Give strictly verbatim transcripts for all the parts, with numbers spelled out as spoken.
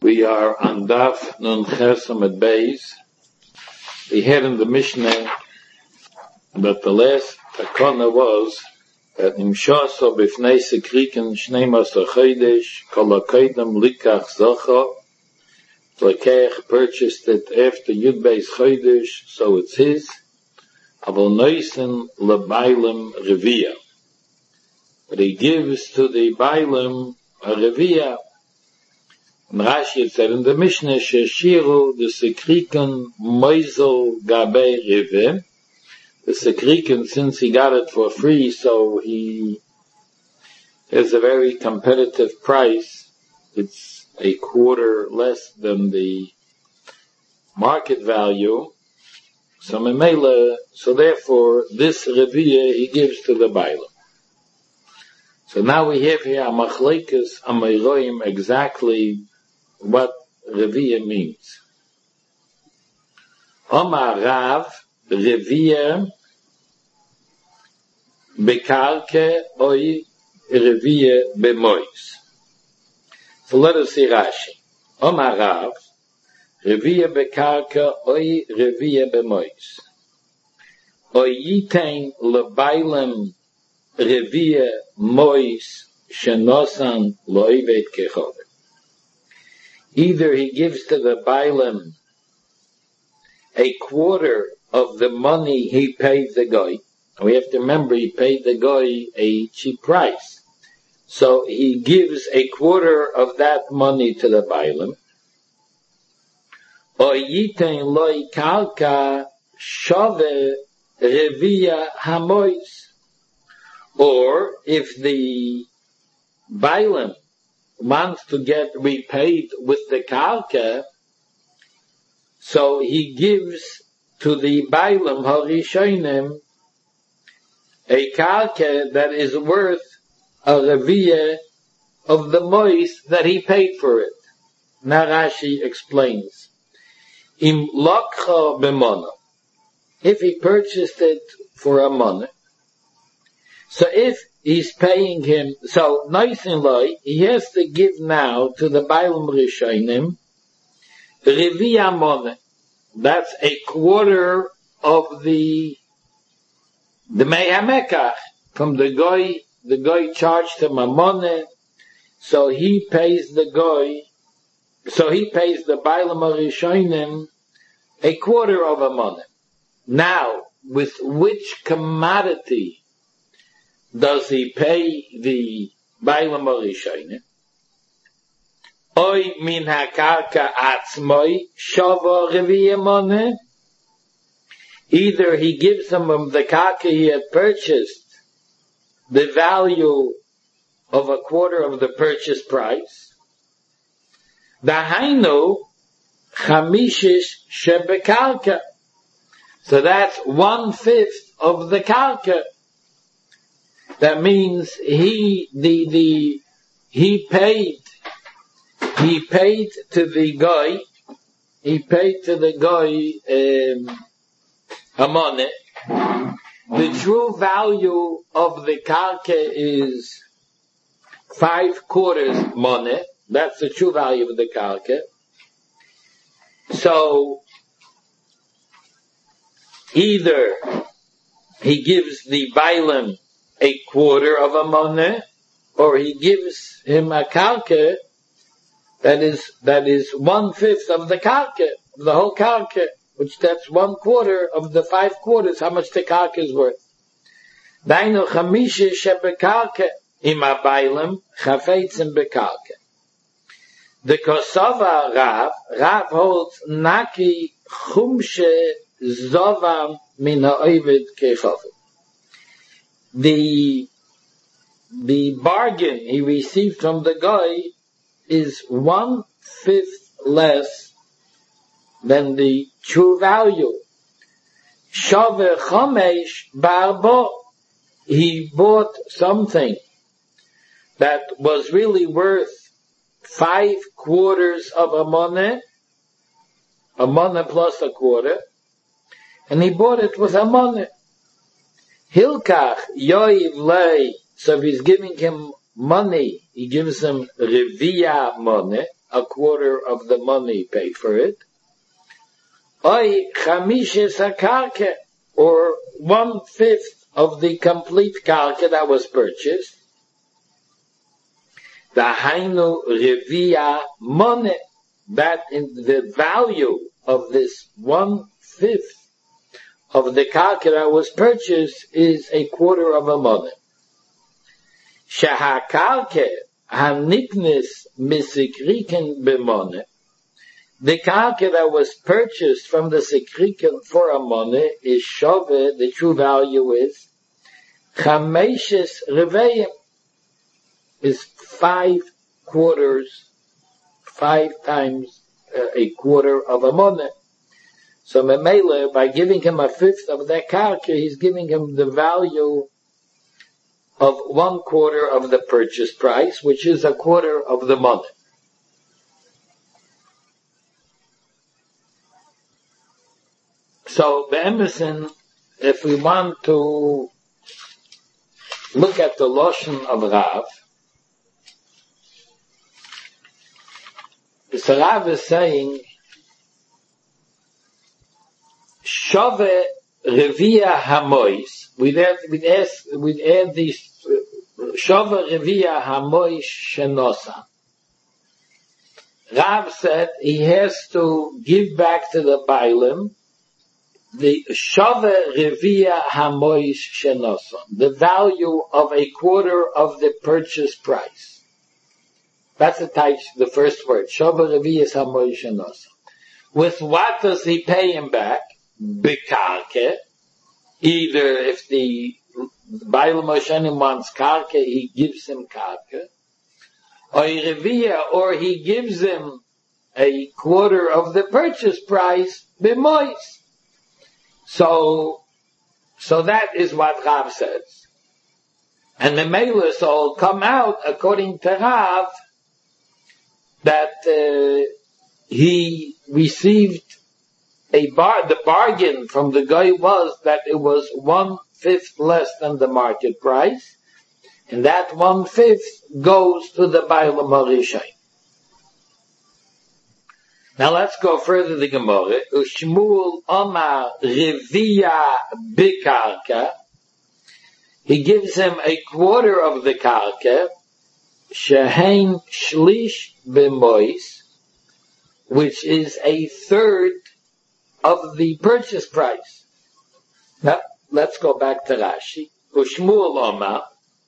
We are on Daf Nun Chesam at Beis. We had in the Mishnah that the last takana was that Nimshasa b'fnei sekriken shnei masar chodesh kol hakodim likach zacha. Lekech purchased it after Yud Beis Chodesh, so it's his. Aval noisen lebailem revia. But he gives to the bailam a revia. And Rashi said in the Mishnah, Sheshiru, the Sekriken Moizel Gabe Reve. The Sekriken, since he got it for free, so he has a very competitive price. It's a quarter less than the market value. So Memela, so therefore, this Revia he gives to the Bailam. So now we have here a Machlekes Amayroim exactly what Revia means. Omar Rav, Revia, Bekarke, Oi, Revia, Bemois. So let us see Rashi. Omar Rav, Revia, Bekarke, Oi, Revia, Bemois. Oi Yitain, Lebailem, Revia, Mois, Shenosan, Loivet, Kechove. Either he gives to the Bailam a quarter of the money he paid the guy. We have to remember he paid the guy a cheap price. So he gives a quarter of that money to the Bailam. Or yiten loy kalka shove revia hamois. Or if the Bailam wants to get repaid with the kalka, so he gives to the Bailam Harishonim a kalka that is worth a revia of the mois that he paid for it. Now Rashi explains. Im lokcha b'mona. If he purchased it for a money, so if he's paying him, so nice and low, he has to give now to the Bailam Rishonim Revia Moneh. That's a quarter of the the Mehamekach from the guy. The guy charged him a money, so he pays the guy. So he pays the Bailam Rishonim a quarter of a money. Now, with which commodity does he pay the Bailam Rishonim? Oy min hakarka atzmoi shava revia moneh. Either he gives him of the karka he had purchased the value of a quarter of the purchase price. Dahainu chamishish shebekarka. So that's one fifth of the karka. That means he, the, the, he paid, he paid to the guy, he paid to the guy, um, a money. The true value of the karka is five quarters money. That's the true value of the karka. So, either he gives the Bailam a quarter of a money, or he gives him a karka that is, that is one fifth of the karka, of the whole karka, which that's one quarter of the five quarters, how much the karka is worth. Dainu chamisha shebekarka ima bailam chafetzim bekarka. The Kosova Rav, Rav holds naki chumshe zovam min ha'ovid kechove. The, the bargain he received from the guy is one fifth less than the true value. Shave chomesh barbo. He bought something that was really worth five quarters of a money, a money plus a quarter, and he bought it with a money. Hilkach yoiv lei. So if he's giving him money, he gives him revia money. a quarter of the money paid for it. Oy chamishes akarke, or one-fifth of the complete karka that was purchased. The hainu revia money, that in the value of this one-fifth of the karka that was purchased is a quarter of a money. Shahakarke haniknis misikriken b'money. The karka that was purchased from the sikriken for a money is shove, the true value is chameshes reveyim, is five quarters, five times uh, a quarter of a money. So Memele, by giving him a fifth of that karka, he's giving him the value of one quarter of the purchase price, which is a quarter of the money. So, Be'emerson, if we want to look at the Loshen of Rav, the Rav is saying, Shove Revia Hamois, we'd add, we'd add, we'd add these, Shove Revia Hamois Shenosa. Rav said he has to give back to the Bailim the Shove Revia Hamois Shenosa, the value of a quarter of the purchase price. That's the type, the first word, Shove Revia Hamois Shenosa. With what does he pay him back? Bekarke. Either if the Bailim Moshenim wants karke, he gives him karke. Or Revia, or he gives him a quarter of the purchase price, b'mois. So, so that is what Rav says. And the Meiler will come out according to Rav that uh, he received a bar, the bargain from the guy was that it was one-fifth less than the market price, and that one-fifth goes to the Bailam HaRishon. Now let's go further the Gemara. Ushmuel Omar Revia Bikarka. He gives him a quarter of the karka, Shehein Shlish B'mois, which is a third of the purchase price. Now, let's go back to Rashi. Ushmuel Omar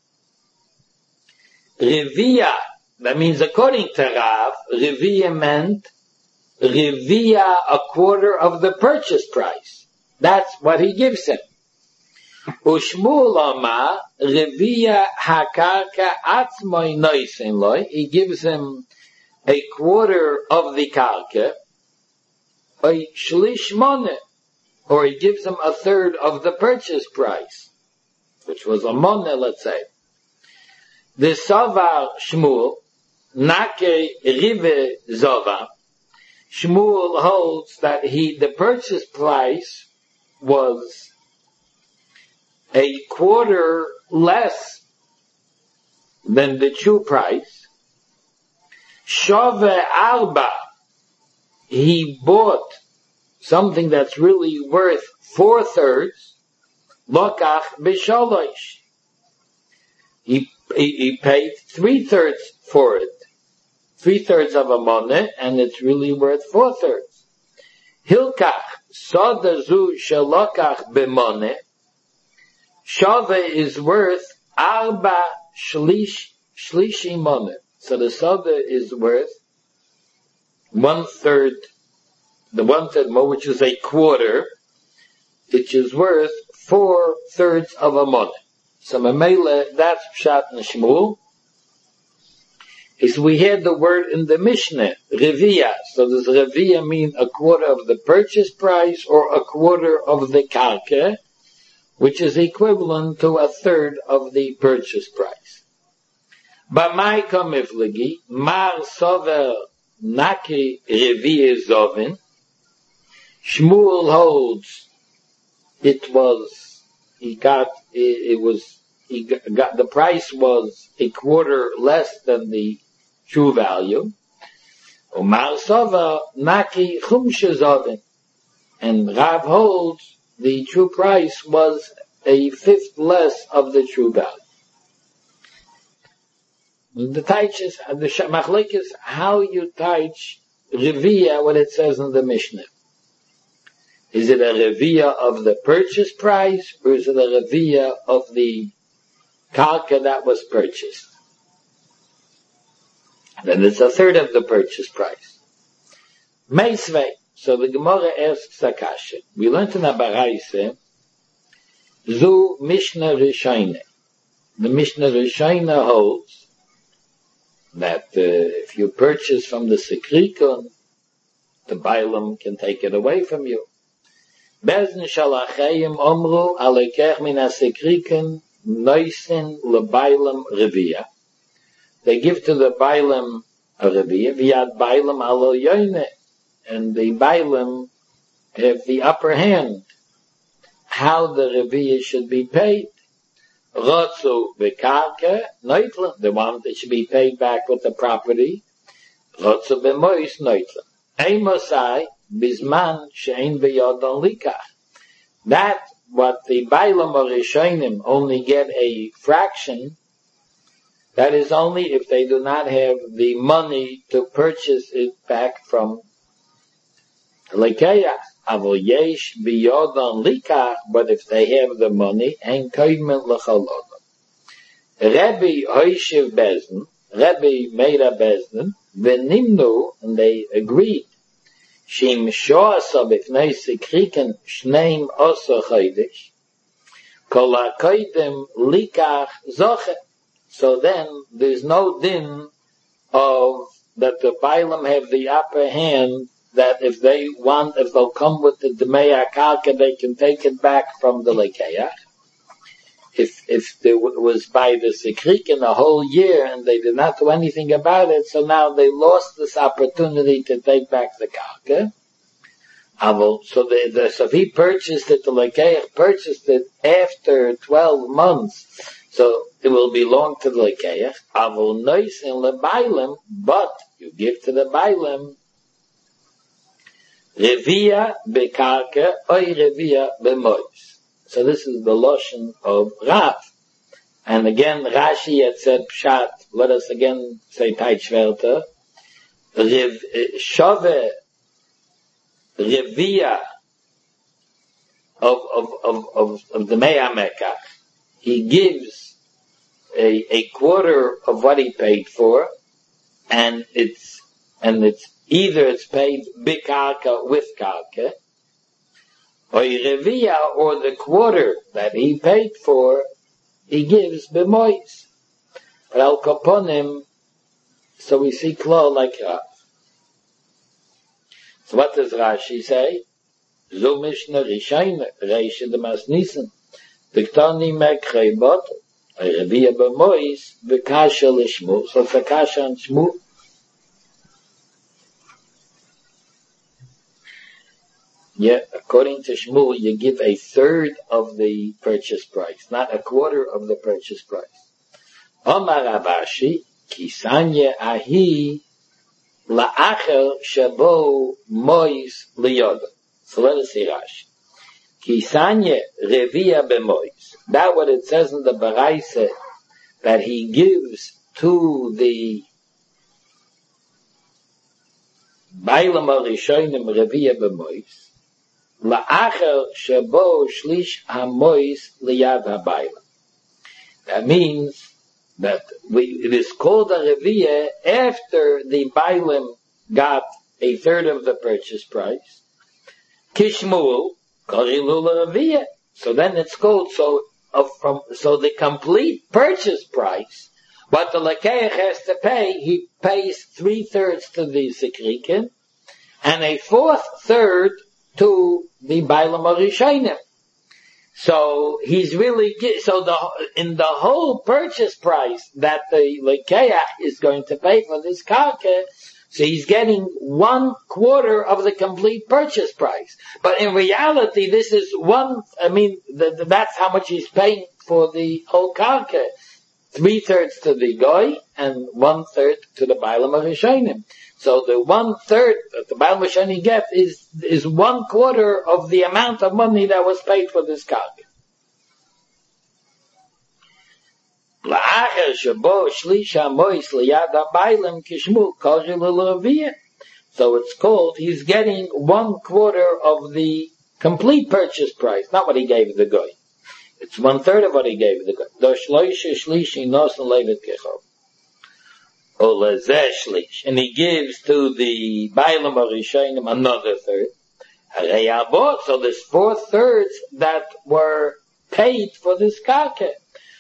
Revia, that means according to Rav, Revia meant Revia, a quarter of the purchase price. That's what he gives him. Ushmuel Omar Revia hakarka atzmoi noisin loy. He gives him a quarter of the karka, or shlish moneh, or he gives him a third of the purchase price, which was a moneh, let's say. The Savar Shmuel Nake Rive Zova. Shmuel holds that he, the purchase price was a quarter less than the true price. Shove Arba, he bought something that's really worth four thirds. Lokach B'sholosh, he, he, he paid three thirds for it. Three thirds of a money, and it's really worth four thirds. Hilkach sodazu shelokach b'moneh. Shove is worth arba shlish shlishi moneh. So the soda is worth one third, the one third more, which is a quarter, which is worth four thirds of a money. So Mamela, that's Pshat and Shmuel. Is we had the word in the Mishnah, Revia. So does Revia mean a quarter of the purchase price or a quarter of the karka, which is equivalent to a third of the purchase price? B'mai kamiflegi, mar sover naki Revia zovin. Shmuel holds it was, he got, it, it was, he got, the price was a quarter less than the true value. Umar Sova Naki Chumshezovin. And Rav holds the true price was a fifth less of the true value. The Taiches, the Machlek is how you Taich Revia, what it says in the Mishnah. Is it a Revia of the purchase price, or is it a Revia of the Karka that was purchased? Then it's a third of the purchase price. Meisvei. So the Gemara asks Akasha. We learned in Abaraise, Zu Mishnah Rishayne. The Mishnah Rishayne holds that uh, if you purchase from the Sekrikon, the Bailam can take it away from you. Bezn Shalachayim Omru Alekech Min HaSekrikon Noisin LeBailam Revia. They give to the Bailam a Revia, Viad Bailam Alo Yoine. And the Bailam have the upper hand how the Reviyah should be paid. Rotzu bekarka neutlen, the one that should be paid back with the property. Rotzu bemois neutlen. Eimosai bisman she'ein beyodon likach. That what the Bailam or Rishonim only get a fraction, that is only if they do not have the money to purchase it back from Lekeach, avol yesh biyodon likach, but if they have the money, ein koidmen l'cholodon. Rebbe hoishiv bezdin, Rebbe made a bezdin, v'nimnu, and they agreed, shim shoasa b'fnei sekriken shneim oso chodesh, kol ha'koidem likach zoche. So then, there's no din of that the Bailam have the upper hand, that if they want, if they'll come with the Demei HaKarka, they can take it back from the Lekeach. If, if there was by the Sekrikin a whole year and they did not do anything about it, so now they lost this opportunity to take back the Karka. So the, the, so if he purchased it, the Lekeach purchased it after twelve months, so it will belong to the Lekeach. Avol nois in LeBailam, but you give to the Bailam Revia bekarka oy revia bemois. So this is the lotion of Rav. And again, Rashi had said pshat. Let us again say Taitshverta. Rev shove revia of of of of, of the Meyamekach. He gives a a quarter of what he paid for, and it's and it's. Either it's paid bikarka with karka, or revia, or the quarter that he paid for, he gives b'mois. But al kaponim, so we see klal like Rav. So what does Rashi say? Zo mishna rishayne, reishe demas nissen, diktani mekrei bot, revia b'mois, b'kasha l'shmu. So it's a kasha and shmu. Yeah, according to Shmuel, you give a third of the purchase price, not a quarter of the purchase price. Omar Abashi, kisanye ahi la'acher shabo mois liyoda. So let us see Rashi. Kisanye revia bemois. That what it says in the Baraisa, that he gives to the Bailam Arishonim revia bemois. La'acher shebo shlish hamois liyad habayla. That means that we, it is called a revia after the Bailam got a third of the purchase price. Kishmuel karilu revia. So then it's called so of from so the complete purchase price. What the Lekeach has to pay, he pays three thirds to the Sekrikin and a fourth third to the Bailam Arishonim. So he's really, so the, in the whole purchase price that the Lekeach is going to pay for this karka, so he's getting one quarter of the complete purchase price. But in reality, this is one, I mean, the, the, that's how much he's paying for the whole karka. Three thirds to the goy and one third to the Bailam Arishonim. So the one third that the Baal Mashani gets is, is one quarter of the amount of money that was paid for this karka. So it's called, he's getting one quarter of the complete purchase price, not what he gave the guy. It's one third of what he gave the guy. And he gives to the Bailam Arishonim another third. So there's four thirds that were paid for this karka.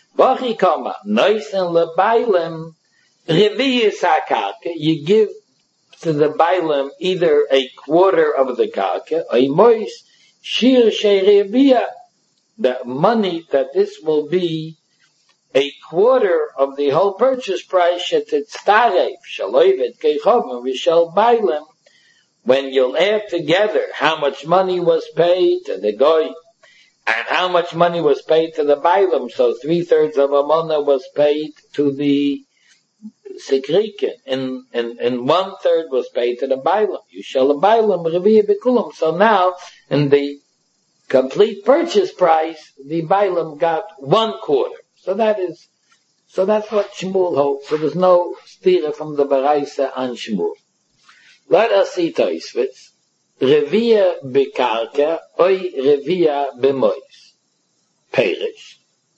You give to the Bailam either a quarter of the karka, a mois shir sheirevia, the money that this will be a quarter of the whole purchase price, shetetztarev shaloivet keichom v'shel Bailam, when you'll add together how much money was paid to the goy and how much money was paid to the Bailam. So three thirds of a mana was paid to the Sikriken, and, and, and one third was paid to the Bailam. You shall a Bailam revia bekulam. So now, in the complete purchase price, the Bailam got one quarter. So that is, so that's what Shmuel holds. So there's no stira from the Baraisa on Shmuel. Let us see Tosfos. Revia bekarka, oi revia bemois. Perish.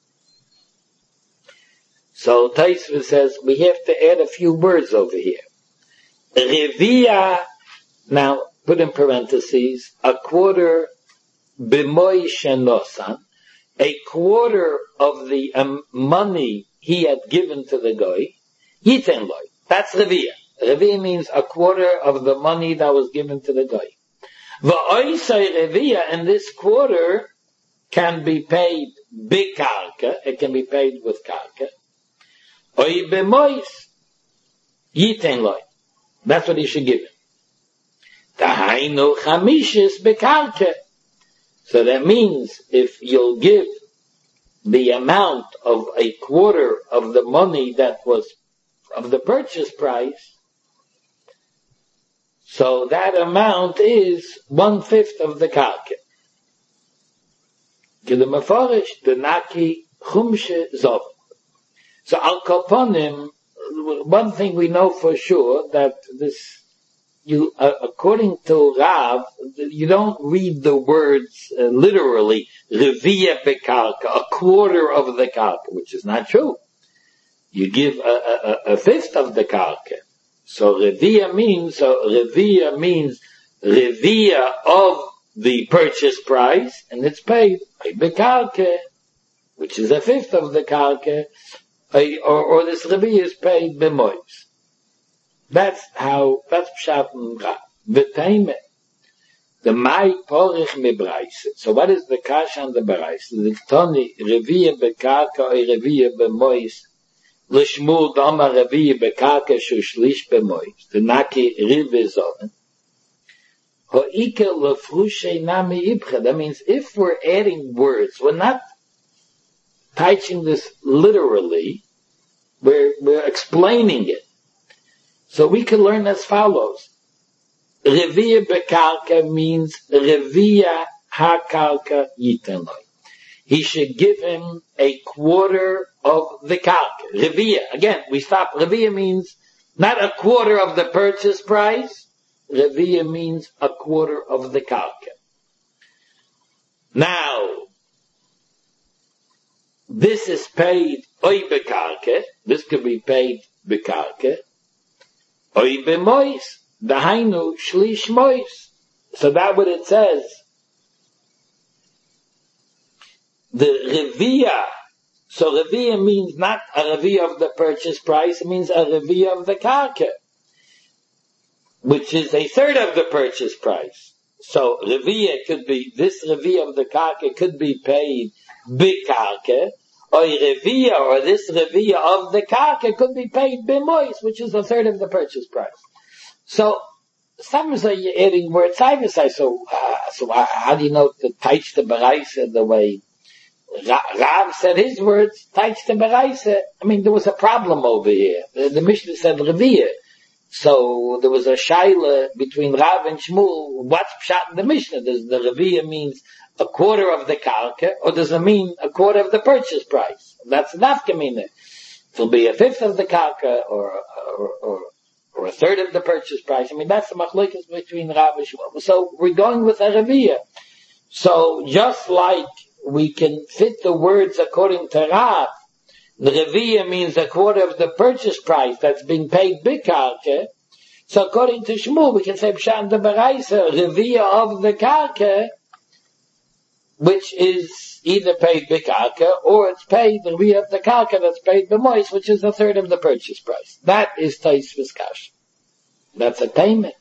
So Tosfos says we have to add a few words over here. Revia, now put in parentheses, a quarter b'moy shenosan, a quarter of the um, money he had given to the guy, yiten loy. That's Revia. Revia means a quarter of the money that was given to the guy. V'oisai Revia, and this quarter can be paid b'karka, it can be paid with karka. Oy b'mois, yiten loy. That's what he should give him. Tahainu chamishis b'karka. So that means if you'll give the amount of a quarter of the money that was of the purchase price, so that amount is one fifth of the karka. Kedemafarish denaki chumshe zov. So al koponim, one thing we know for sure that this. You, uh, according to Rav, you don't read the words uh, literally, revia bekarka, a quarter of the karka, which is not true. You give a, a, a fifth of the karka. So revia means, so revia means revia of the purchase price, and it's paid bekarka, which is a fifth of the karka, or, or this revia is paid bemois. That's how, that's Pshat and Rav. V'teime. The Mai Porich Mibraise. So what is the Kash on the Braise? The Toni, Revia Bekarka or Revia Bemois. L'shmul Doma Revia Bekarka Shushlish Bemois. The Naki Rive Zonen. Ho'ike Lefrushe Nami Ibcha. That means if we're adding words, we're not teaching this literally. We're, we're explaining it. So we can learn as follows. Revia bekarka means revia hakarka yitenloi. He should give him a quarter of the karka. Revia. Again, we stop. Revia means not a quarter of the purchase price. Revia means a quarter of the karka. Now, this is paid oy bekarka. This could be paid bekarka. Oy bemois, dahainu shlish mois. So that's what it says. The revia. So revia means not a revia of the purchase price, it means a revia of the karka, which is a third of the purchase price. So revia could be, this revia of the karka could be paid big karka, or revia, or this revia of the karka could be paid b'mois, which is a third of the purchase price. So, some say you're adding words, I say, so, uh, so uh, how do you know to teach the Baraisa the way Rav said his words, teach the Baraisa? I mean, there was a problem over here. The, the Mishnah said revia. So there was a shaila between Rav and Shmuel. What's pshat in the Mishnah? Does the Reviya means a quarter of the karka, or does it mean a quarter of the purchase price? That's nafkamina. It'll be a fifth of the karka, or, or, or, or a third of the purchase price. I mean, that's the machlokes between Rav and Shmuel. So we're going with a Reviya. So just like we can fit the words according to Rav, the Reviya means a quarter of the purchase price that's being paid bikarka. So according to Shmuel, we can say Pshat the Baraisa, Reviya of the karka, which is either paid bikarka, or it's paid the Reviya of the karka that's paid b'mois, which is a third of the purchase price. That is Tosfos Kasha. That's a payment.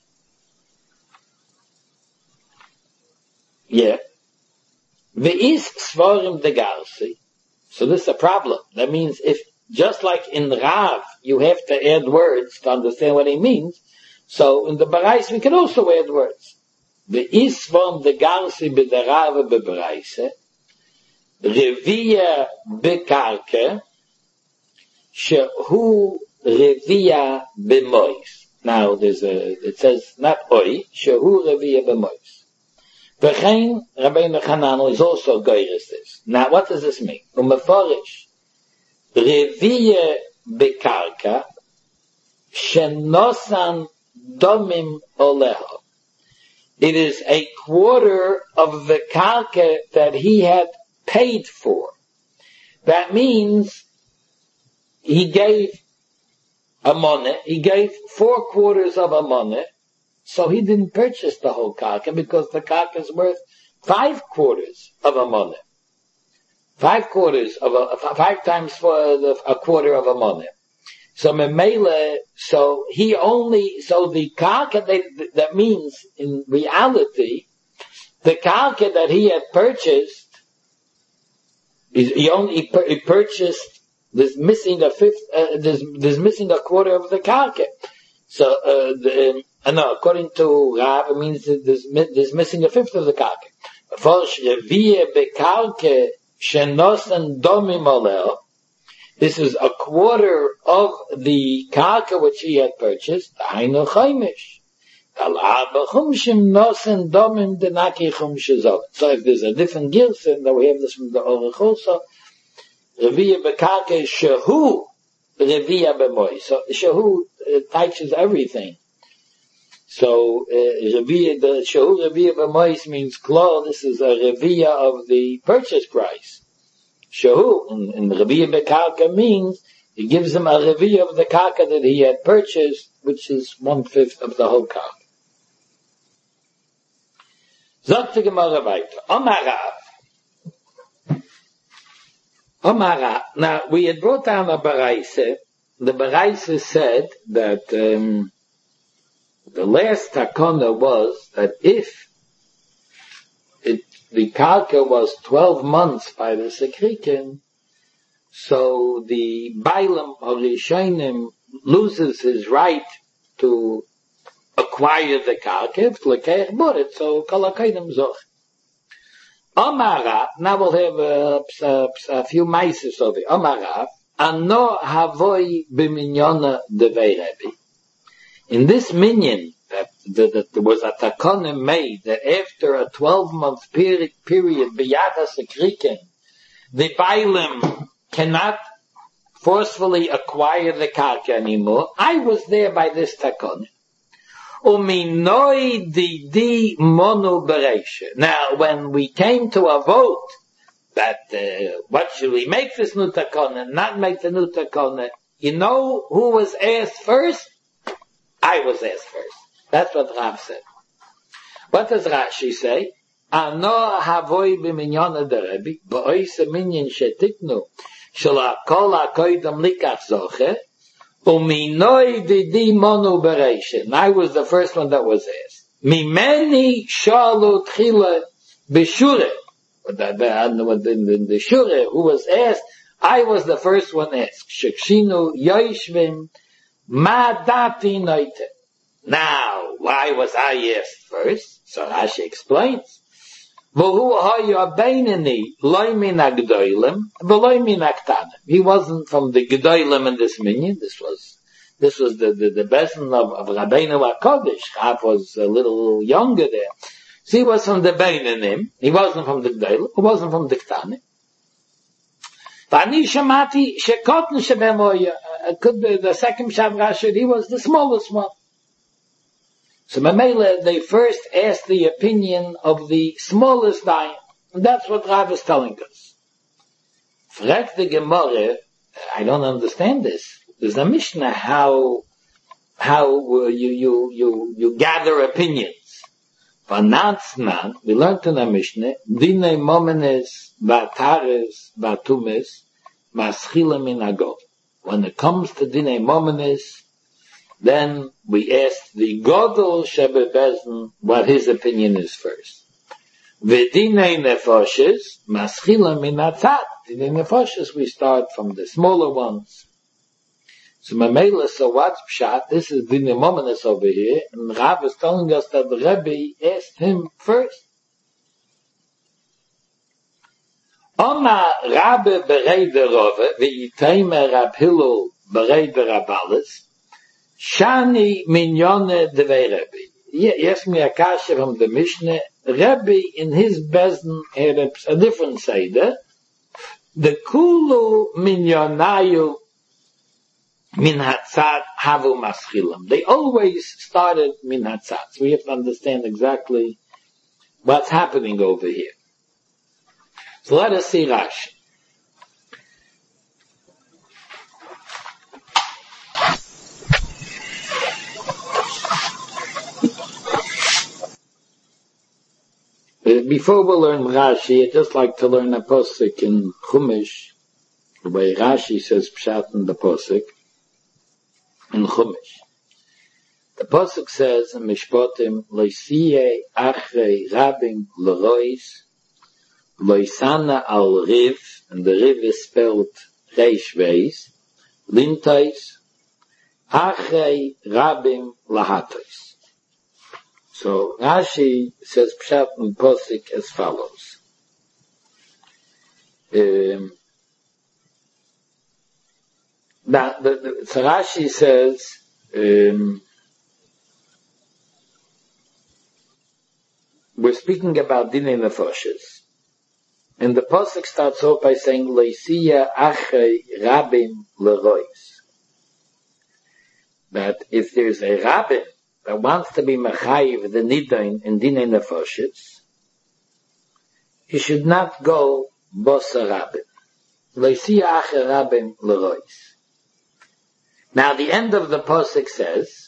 Yeah. Ve'is Svarim de Garsi. So this is a problem. That means if, just like in Rav, you have to add words to understand what he means, so in the Barais we can also add words. The Isvam de Garsi be the Rav be Baraise, Reviya be Karke, Shehu Reviya be Mois. Now there's a, it says not Oi, Shehu Reviya be Mois. V'chein Rabbeinu Chananel is also goyres this. Now what does this mean? Umeforish Reviya bekarka shenosan domim oleho. It is a quarter of the karka that he had paid for. That means he gave a money, he gave four quarters of a money. So he didn't purchase the whole karka because the karka is worth five quarters of a money. Five quarters of a, five times for the, a quarter of a money. So memele, so he only, so the karka that, that means in reality, the karka that he had purchased, he only he purchased, there's missing a fifth, uh, there's, there's missing a quarter of the karka. So, uh, the, uh, no, according to Rav, it means that there's, there's missing a fifth of the karka. This is a quarter of the karka which he had purchased. So if there's a different gilson, that we have this from the Orach also, Reviya bekarka shehu Reviya b'mois. So shehu uh, touches everything. So uh, Reviya, the shehu Reviya b'mois means klar. This is a Reviya of the purchase price. Shehu in, in Reviya bekarka means he gives him a Reviya of the karka that he had purchased, which is one fifth of the whole karka. Sagt die Gemara weiter. Amar Rav. Amara. Now, we had brought down a Baraise. The Baraise said that um, the last takana was that if it, the karka was twelve months by the Sekrikin, so the Bailam or Rishonim loses his right to acquire the karka, l'keich burit, so kol hakaydim zoch. Amara, now we'll have a, a, a few maises of it. Amara, ano havoi b'minyona devei Rebbe. In this minyan, that, that, that there was a takonim made, that after a twelve-month period, period, b'yad ha'sekriken, the Bailim cannot forcefully acquire the karka anymore. I was there by this takonim. Uminoi didi monu bereisha. Now, when we came to a vote that uh, what should we make this new takona, not make the new takona, you know who was asked first? I was asked first. That's what Rav said. What does Rashi say? Ano havoi b'minyona de Rebbe, ba'oisa minyan shetiknu, shela kol ha'koydam likach zoche, Uminoi didi monu bereisha. And I was the first one that was asked. Mimeni shalu tchila b'shure. The, the, the shure who was asked, I was the first one asked. Shekshinu yoishvim ma dati noite. Now, why was I asked first? So Rashi explains. V'hu hayu abeineni loy min ha'gdoilem v'loy min ha'ktanim. He wasn't from the gdoilem in this minyan. This was This was the, the, the Bezdin of, of Rabbeinu HaKodesh. Rav was a little younger there. So he was from the Beinanim. He wasn't from the Gdeilu. He wasn't from the Ktanim. V'ani shamati shekotn shebemoya. It could be the second Pshat Rashi. He was the smallest one. So Mamela, they first asked the opinion of the smallest dayan. And that's what Rav is telling us. Frag the Gemara, I don't understand this. There's a Mishnah how, how uh, you, you, you, you gather opinions. Vanatznan, we learned in the Mishnah, Dinei Momenes, Batares, Batumes, Maschila Minago. When it comes to Dinei Momenes, then we ask the Godel Shebe Bezdin what his opinion is first. V'dinei Nefoshes, Maschila Minatzat. Dinei Nefoshes, we start from the smaller ones. So Mamela, so what's Pshat? This is Dinei Momenes over here, and Rav is telling us that the Rebbe asked him first. Oma Rabbe berei de Rove, v'yitayme Rab Hillel berei de Rabalis, Shani minyone devei Rebbe. Yes, me a kasha from the Mishnah. Rebbe in his Bezdin had a, a different seder. The kulu minyonayu min hatzad havu maschilam. They always started min hatzad. So we have to understand exactly what's happening over here. So let us see Rashi. Before we learn Rashi, I'd just like to learn a posuk in Chumash, the way Rashi says Pshat in the posuk, in Chumash. The posuk says in Mishpotim, Loisiye achrei rabim l'rois, Loisana al riv, and the riv is spelled reish veis, lintais, achrei rabim lahatais. So Rashi says Pshat and Posik as follows. Um, that, the, the, so Rashi says, um, we're speaking about Dinei Nefoshes. And the Posik starts off by saying, Leisiya achrei rabim lerois. That if there's a rabbin that wants to be mechayiv the nidain in Dinei Nefoshes, he should not go bosa rabim. Leisiya achrei rabim lerois. Now the end of the posuk says,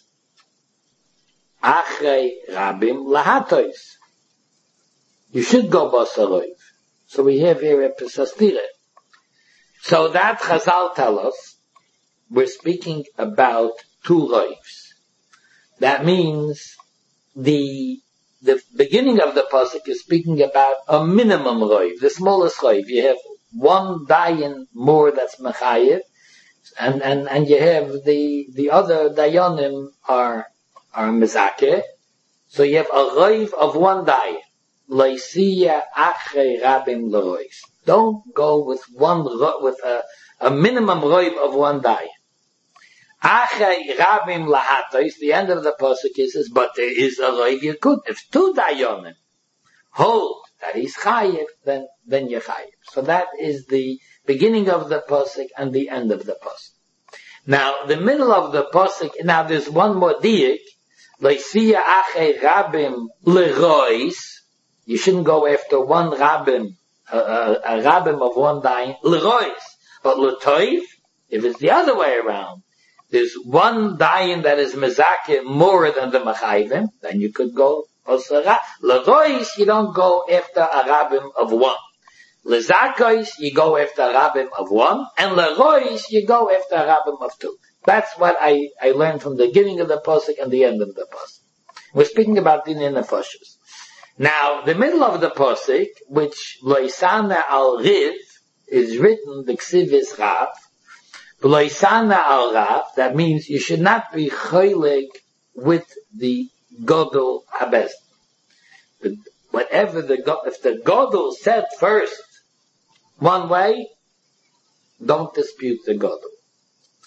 achrei rabim lahatois. You should go bosa roiv. So we have here a pesastire. So that Chazal tell us, we're speaking about two roivs. That means the the beginning of the pasuk is speaking about a minimum roiv, the smallest roiv. You have one dayan more that's mechayev, and and and you have the the other dayanim are are mezakeh. So you have a roiv of one dayan. Leisiya achrei rabim lerois. Don't go with one with a a minimum roiv of one dayan. Achrei rabim lahatos, the end of the pasuk is, but there is a roiv you could. If two dayanim hold that he's chayiv, then, then you're chayiv. So that is the beginning of the pasuk and the end of the pasuk. Now, the middle of the pasuk, now there's one more diik, leisiya achrei rabim lerois. You shouldn't go after one rabbim, a, a, a rabbim of one dayan, lerois. But letoiv, if it's the other way around, there's one dayan that is mezakeh more than the machayvim, then you could go also. Lerois, you don't go after a rabbim of one. Lezakois, you go after a rabbim of one, and lerois, you go after a rabbim of two. That's what I, I learned from the beginning of the pasuk and the end of the pasuk. We're speaking about Dinei Nefoshes. Now, the middle of the pasuk, which Loisana al riv, is written the ksivis rav. Loisana al rav, that means you should not be choleg with the godel habez. Whatever the if the godel said first one way, don't dispute the godel.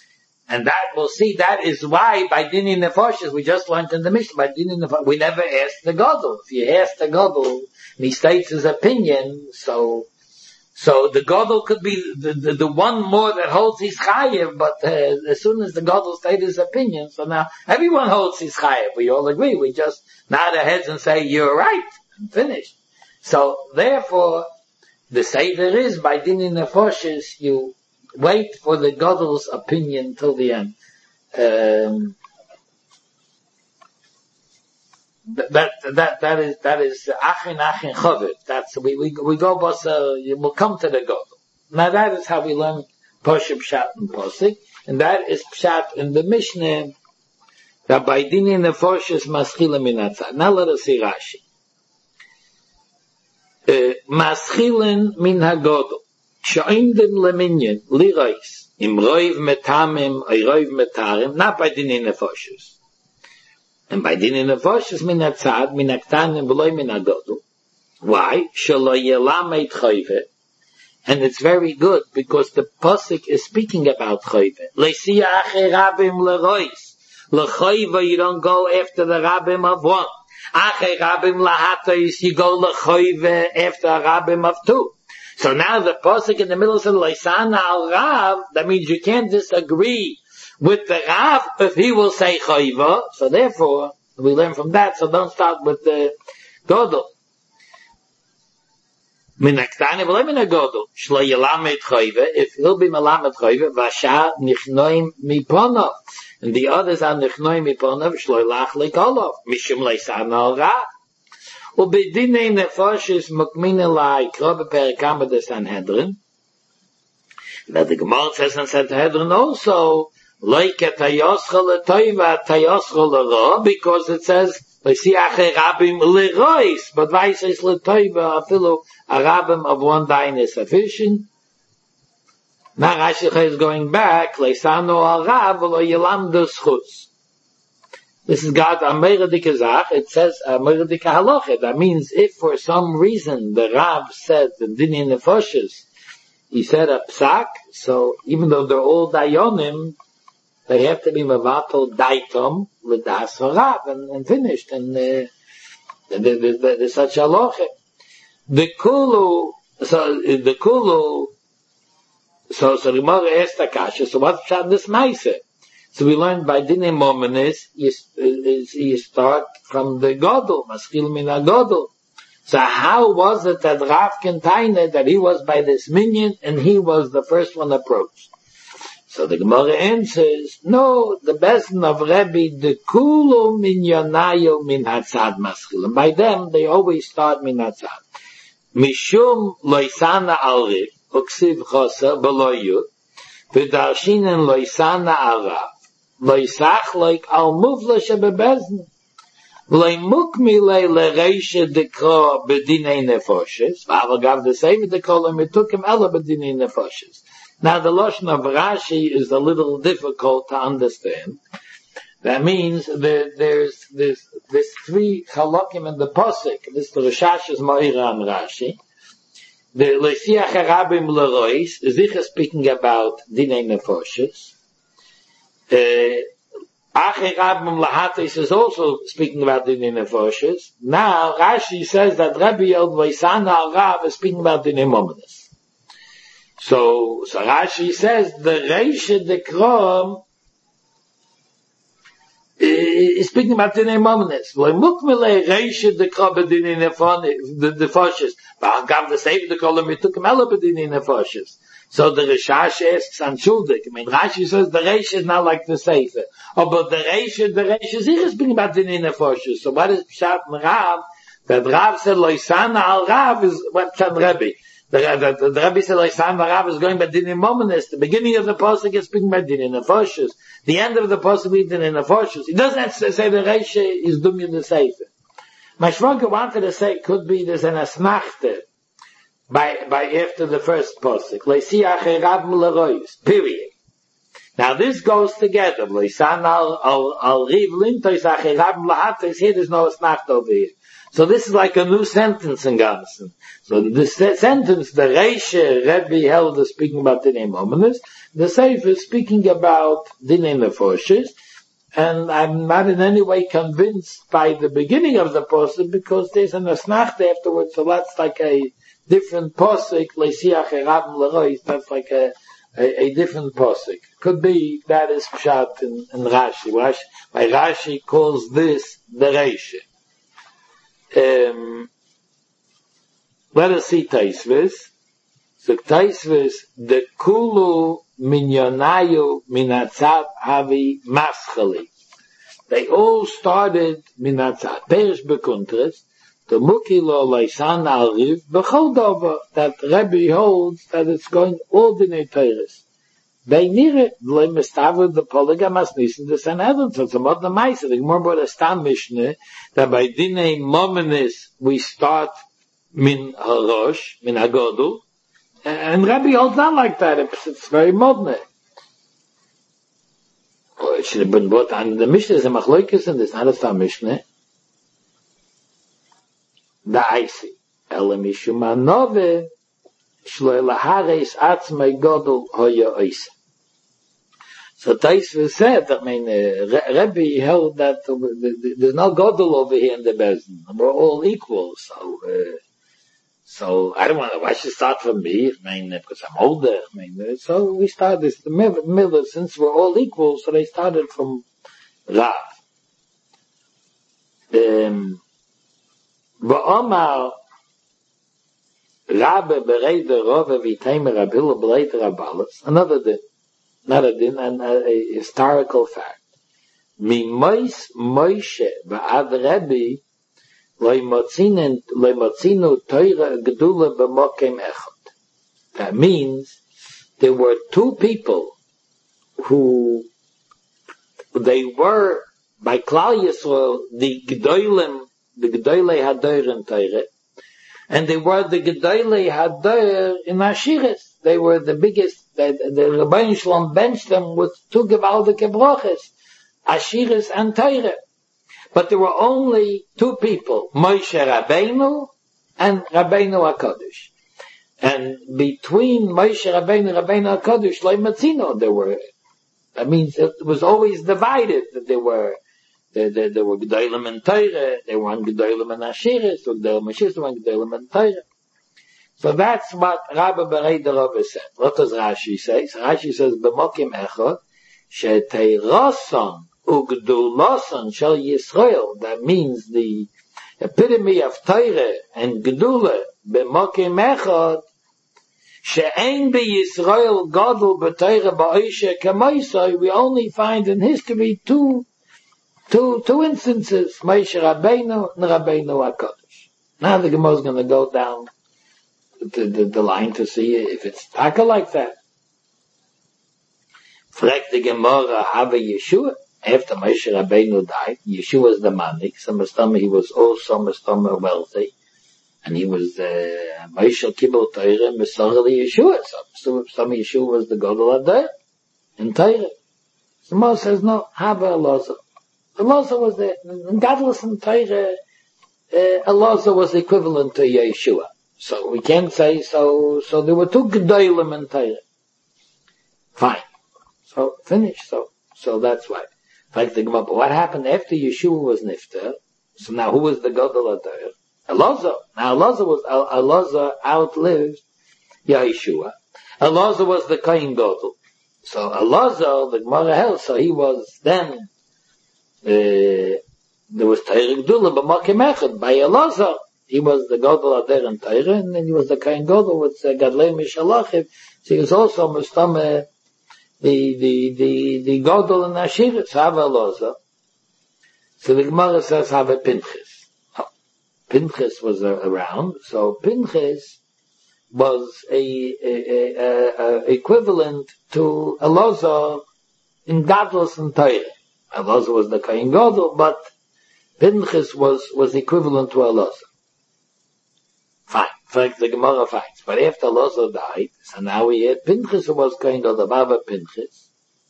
And that, we'll see, that is why by Dini Nefoshes, we just learned in the Mishnah, by Dini Nefoshes, we never asked the Gadol. If you ask the Gadol, and he states his opinion, so, so the Gadol could be the, the, the one more that holds his chayev, but uh, as soon as the Gadol stated his opinion, so now everyone holds his chayev. We all agree. We just nod our heads and say, you're right, and finished. So, therefore, the Seder is, by Dini Nefoshes, you wait for the Gadol's opinion till the end. Um, that, that, that is, that is, achin, achin, chavit. That's, we, we, we go, boss, uh, we'll come to the Gadol. Now that is how we learn Poshe Pshat and Posik, and that is Pshat in the Mishnah, that by Dini Nefoshes maschila min hatzad. Now let us see Rashi. Maschilin min hagodol. Shoimdim leminyan, lirais, im roiv metamim, ay roiv metarim, not by Dini Nefoshes. And by Dini Nefoshes min hatzad, min haktanim, v'loi min hagodol. Why? Shelo yelamed choyve. And it's very good, because the Pasuk is speaking about choyve. Leisiya ache rabim lerois. Lechoyve, you don't go after the rabbim of one. Ache rabim lahatais, you go lechoyve after a rabbim of two. So now the Pasuk in the middle said, Leisana al Rav, that means you can't disagree with the Rav if he will say choyve. So therefore, we learn from that, so don't start with the Gadol. Min haktani v'lo min hagodol. Shlo yelamed choyve, if he'll be melamed choyve, v'ashar nichnoim miponov. And the others are nichnoim miponov, shlo yilach lekolov. Mishum leisan al Rav. Ubedinei nefoshes mukmin elai, kro beperek Kama de Sanhedrin. That the Gemara says in Sanhedrin also, like a tayoschol letoiva, tayoschol lero, because it says, Leisiache rabim lerois, but why says letoiva, afilu a rabbim of one dain is sufficient. Now Rashi is going back, Leisano al Rav, lo yelamdu schutz. This is God Ameiradik Azach. It says Ameiradik Halacha. That means if for some reason the Rav said the Dini Nefoshes, he said a psak, so even though they're all dayonim, they have to be mevatel daitom l'das Rav and, and finished. And uh, there's such a halacha. The kulu, so the kulu, so so the Gemara asked the kasha. So what's pshat this ma'aseh? So we learned by Dinei Momenis, you, you start from the Gadol, Maschil min HaGadol. So how was it that Rav Kentaina, that he was by this minion, and he was the first one approached? So the Gemara answers, no, the Bezdin of Rebbe, the Kulu min Yonayo min Hatzad Maschil. And by them, they always start min Hatzad. Mishum loisana alrif, uksiv chosa, beloyu, v'darshinen loisana arav, loisach like al muvla shebebezn, loimukmi le lereishe dekro bedinei nefoshes, v'avagav the same dekro lemitukim ela bedinei nefoshes. Now the Lashon of Rashi is a little difficult to understand. That means that there's there's there's three halakim in the pasuk. This is the Rishash's Ma'ira and Rashi. The Leisiach Harabim Lerois is Zicha speaking about Dinei Nefoshes. Ache Rabim Lahatis is also speaking about Dinei Nefoshes. Now Rashi says that Rabbi Yod Vaisana al Rav is speaking about Dinei Momenis. So, so Rashi says the Reisha Dekrom is speaking about Dinei Momenis. Loimukmele Reisha Dekrom Dinei Nefoshes. But Gav the Sefer Dekolim it took him Ela Dinei Nefoshes. So the Rishash asks on Shuldik. I mean, Rashi says the Reish is not like the Sefer. Oh, but the Reish, the Reish is here speaking about Dinei Nefoshes. So what is Pshat and Rav? That Rav said Loisana al Rav is what Pshat Rebbe. The, the, the Rebbe said Loisana al Rav is going by Dinei Momenis. The beginning of the Pasuk is speaking by Dinei Nefoshes. The end of the Pasuk is Dinei Nefoshes. He doesn't have to say the Reish is Dumya the Sefer. My Shvanka wanted to say could be there's an asmachte by by after the first pasuk. Leisiach Rabim Lerois. Period. Now this goes together. Here there's no snacht over here. So this is like a new sentence in Gamson. So this sentence, the Reisha Rebbe held is speaking about Dinei Mominus, the Sefer is speaking about Dinei Nefoshes, and I'm not in any way convinced by the beginning of the posuk because there's an asnacht afterwards, so that's like a different posuk, Leisiach Erabim Lerois, that's like a, a, a different posuk. Could be that is Pshat in, in Rashi. Rashi. Why Rashi calls this the Reisha. Um, let us see Taisvis. So Taisvis, the Kulu Minyonayu Minatzav Havi Maschali. They all started Minatzav. Perish Bekuntres, the Mukilo Leisan Al Riv, Becholdova, that Rebbe holds that it's going ordinary Teres. They near it, they mistavu the polygamous nissen the Sanhedrin. So it's about the mice. The Gemara brought a Stam Mishnah that by Dinei Mominis we start min harosh, min hagodul, and Rabbi holds on like that. It's, it's very modern. Oh, it should have been brought on the Mishnah. It's a machloikis and it's not a Stam Mishnah. The Aisi. Ele mishum anove shlo elahareis atzmei godul hoya oisa. So Taisva said, I mean, uh, Rebbe held that uh, there's no godel over here in the Bezdin. We're all equal. So, uh, so I don't want to, why should start from me? I mean, because I'm older. I mean, uh, so we started this, the middle, since we're all equal, so they started from Rav. Um, V'omar Rabbe bereide Rove v'iteimer Rabila b'leiter Rabbalas. Another din. Not a din, and a, a historical fact. Mi mois Moshe v'ad Rebbe loimotzinu toira gedula b'mokem echot. That means there were two people who they were by Klal Yisrael the gedolim, the gedolei hadoir in Torah, and they were the gedolei hadoir in Ashiris. They were the biggest. The, the Rabbeinu Shalom benched them with two gewaldige broches, Ashiris and Torah. But there were only two people, Moshe Rabbeinu and Rabbeinu HaKadosh. And between Moshe Rabbeinu and Rabbeinu HaKadosh, like Matzino, there were, that means it was always divided, that there were, there, there, there were Gedolim and Torah, there were Gedolim and Ashiris, there were Gedolim and Ashiris, there were Gedolim and Torah. So that's what Rabbi Bereida Rove said. What does Rashi say? So Rashi says, B'mokim echot, she'teiroson ugduloson shel Yisrael. That means the epitome of Torah and Gedula, B'mokim echot, she'ein b'Yisrael gadol b'Torah ba'oshe kamoisai. We only find in history two, two, two instances, Moshe Rabbeinu and Rabbeinu HaKadosh. Now the Gemara is going to go down The, the, the line to see if it's taka like that. Fragt the Gemara, have Yeshua? After Moshe Rabbeinu died, Yeshua was the manik, so Mustama, he was also Mustama wealthy, and he was, uh, Moshe Kibbutz Torah, Mesarah Yeshua, so Mustama Yeshua was the God of there, in Torah. So Moshe says, no, have Elazar. Elazar was the, in Gadlus and Torah, uh, Elazar was equivalent to Yeshua. So we can't say so. So there were two gedolim in Torah. Fine. So finish. So so that's why. Like the Gemara. What happened after Yeshua was nifter? So now who was the gadol of Torah? Elazar. Now Elazar was Elazar outlived Yeshua. Elazar was the Kohen Gadol. So Elazar, the Gemara held. So he was then. Uh, there was Torah Gedula b'Makom Echad by Elazar. He was the Gadol Ader and Torah, and then he was the Kohen Gadol with uh, Gadlei Mishalachiv. So he was also Mustama, the, the, the, the Gadol and Ashiris, Hava Elazar. So the Gemara says Hava Pinchas. Oh, Pinchas was uh, around, so Pinchas was a, a, a, a, a equivalent to Elazar in Gadlus and Torah. Elazar was the Kohen Gadol, but Pinchas was, was equivalent to Elazar. Fine. In fact, the Gemara finds. But after Elazar died, so now we had Pinchas who was going to the Baba Pinchas.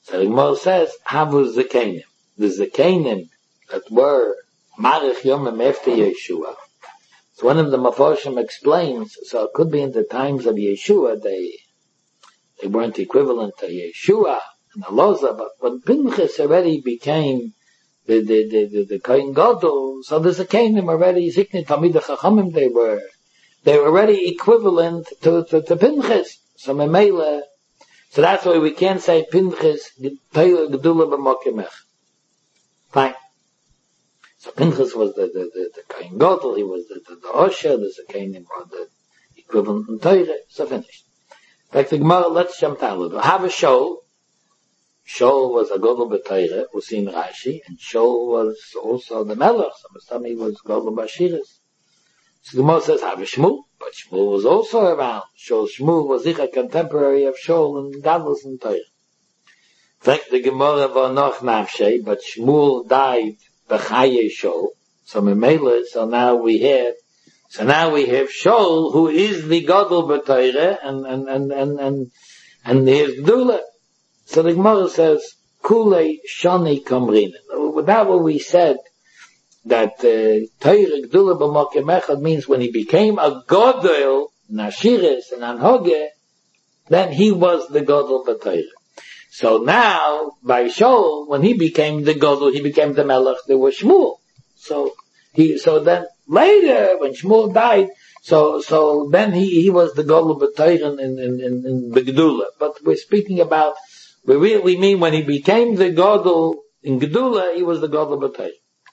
So the Gemara says, Havu Zekanim. The Zekanim that were Marich Yomim after Yeshua. So one of the Mefarshim explains, so it could be in the times of Yeshua, they they weren't equivalent to Yeshua and Elazar, but when Pinchas already became the the the the, the Kohen Gadol, so the Zekanim already Ziknei Talmidei Chachamim, they were they were already equivalent to to, to Pinchas. So Memela, so that's why we can't say Pinchas Gedula b'Mokimech. Fine. So Pinchas was the the the, the Kohen Gadol, he was the the, the Osher, the Zekanim were the equivalent in Torah. So finished. In fact, the Gemara, let's jump down a little. Have a Shaul. Shaul was a Gadol b'Torah, we see in Rashi, and Shaul was also the Melech. Some he was Gadol b'Ashiras. So the Gemara says, have a Shmuel, but Shmuel was also around. Shaul Shmuel was a contemporary of Shaul and Gadol in Torah. In fact, the Gemara was noch nafshe, but Shmuel died b'chaye Shaul. So Memela, so now we have So now we have Shaul, who is the Gadol b'Torah, and, and, and, and, and, and his Gdula. So the Gemara says, Kulei Shani Kamrin. With that what we said, that, uh, Torah Gdula b'Mokim Echad means when he became a Gadol, Nashiris and Anhoge, then he was the Gadol b'Torah. So now, by Shaul, when he became the Gadol, he became the Melech, there was Shmuel. So, he, so then, later, when Shmuel died, so so then he, he was the Gadol b'Torah in in in, in the Gedula. But we're speaking about, we really mean when he became the Gadol in Gedula, he was the Gadol b'Torah.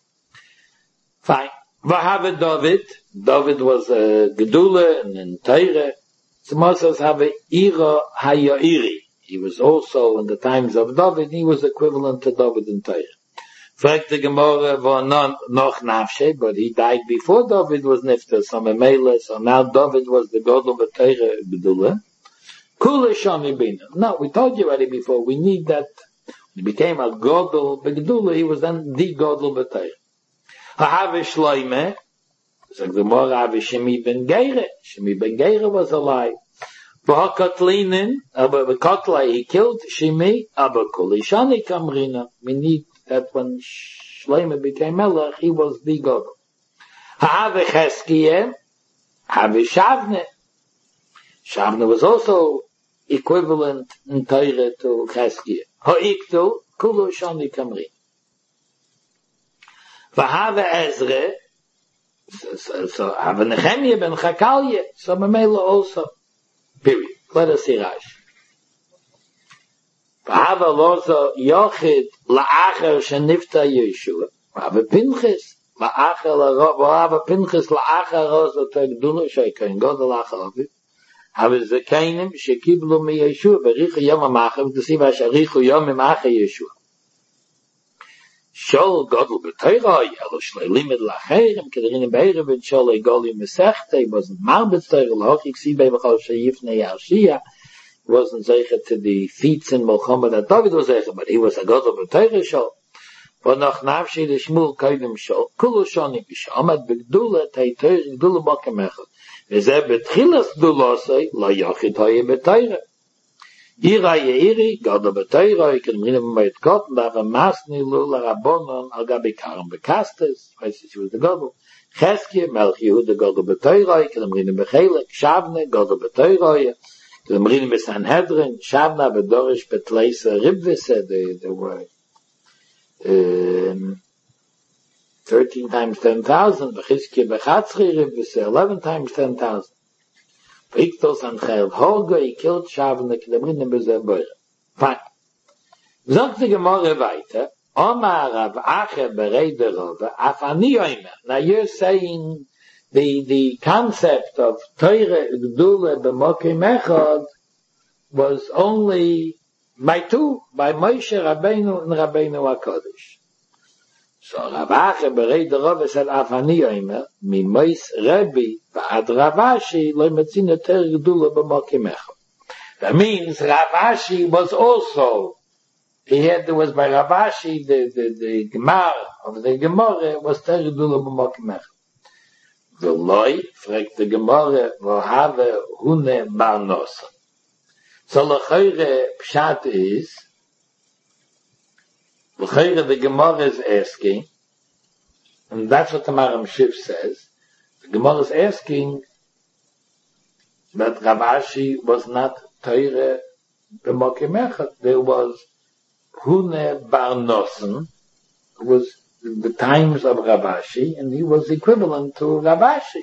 Fine. V'have David. David was a Gedula and in Torah. Tzimosas have Ira Haya'iri. He was also in the times of David. He was equivalent to David in Torah. Fragt the Gemara war noch nafshe, but he died before David was nifter, so Memela, so now David was the Gadol b'Torah Gedula. Kula Shani Bina. No, we told you already before, we need that, when he became a Gadol b'Gedula, he was then the Gadol b'Torah. Ha'ave Shloime, so the Gemara have Shemi ben Geira. Shemi ben Geira was alive. V'ha'katlinin, aber v'katlai, he killed Shemi, aber Kula Shani Kamrina. We need that when Shloime became Melech, he was the Gadol. Ha'ave Cheskiyeh, have Shavne. Shavne was also equivalent in Torah to Cheskiyeh. Ha'iktu, Kulu Shani Kamri. V'have Ezra, so, so, so have Nehemiah ben Chakalyeh, so Memela also. Period. Let us see Rashi. V'have Lozo Yochid la'acher shenifta Yeshua. V'have Pinchas la'acher v'have Pinchas la'acher Lozo Tegdula she'kein Gadol la'acher Aviv. Have Zekanim shekiblu mi Yeshua v'richu yom ha'macher v'tasi v'asharichu yom ha'macher Yeshua. Shol Gadol b'Torah yelo shlei limit la'acherim k'derin b'erev and sholei goli mesechte wasn't marbet Torah l'hochik sibei v'chol she'yifnei Yarshia. Wasn't zeicher to the feats in Melchama that David was zeicher, but he was a Gadol b'Torah Shol. But nach nafshi the Shmuel koydem Shol, kulu shani b'shamad b'gdula tei Torah gdula b'Mokim Echad. V'zeh b'tchilas gdulosei la yachid hoye b'Torah. Ira ye'iri Gadol b'Torah, you can read him by it cotton, dava masni lula rabbonon al gabi karam b'kastes, I said she was the Gadol. Cheskiyeh, Melch Yehuda Gadol b'Torah, you can read him b'chelek, Shavne Gadol b'Torah, the Marin Sanhedrin, Shavna Bedorish Betleisa Ribvise, they, they were, um, thirteen times ten thousand, Bechizki Bechatzri Ribvise, eleven times ten thousand. Viktos and Chael Holga, he killed Shavna, the Marin Bezeboyer. Fine. Sagt die Gemorre weiter, Omar Rav Acher Bereide Rove, Afani Oimer. Now you're saying, The, the concept of Torah Gdula b'Mokim Echad was only by two, by Moshe Rabbeinu and Rabbeinu HaKodesh. So Rav Acher Berei Derove said, Afani Oimer, mi Mois Rebbe v'ad Rav Ashi lo metzina Torah Gdula b'Mokim Echad. That means Rav Ashi was also, he had, there was by Rav Ashi, the, the, the Gemar of the Gemara was Torah Gdula b'Mokim Echad. The loy, fragt the Gemara, wo have hune barnosa. So l'choire pshat is, The Gemara is asking, and that's what the Maram Shiv says, the Gemara is asking that Rav Ashi was not Teire b'Mokim Echad. There was Hune Bar Nosen, who was in the times of Rav Ashi, and he was equivalent to Rav Ashi.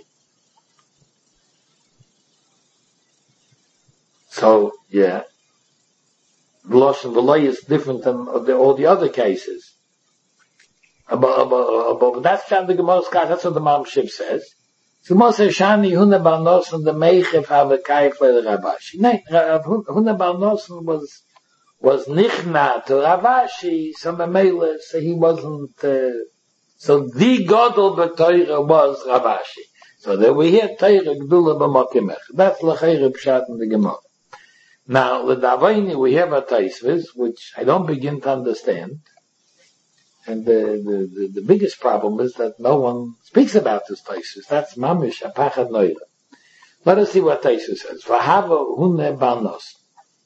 So, yeah, the Lashon V'lo is different than the, all the other cases. But, but, but that's the Gemara's case. That's what the Maram Shiv says. The Gemara says, Shani Hune Bar Nosen, the Meichev have a kaif le Rav Ashi. No, Hune Bar Nosen was, was nichna to Rav Ashi, so Mamela, so he wasn't, uh, so the Godel b'Torah was Rav Ashi. So there we hear Torah Gdula b'Mokim Echad. That's l'chayre pshat in the Gemara. Now, the Davaini, we have a Taisvis, which I don't begin to understand. And the, the, the, the biggest problem is that no one speaks about this Taisvis. That's Mamish, Apachad Noira. Let us see what Taisvis says. V'hava hune banos.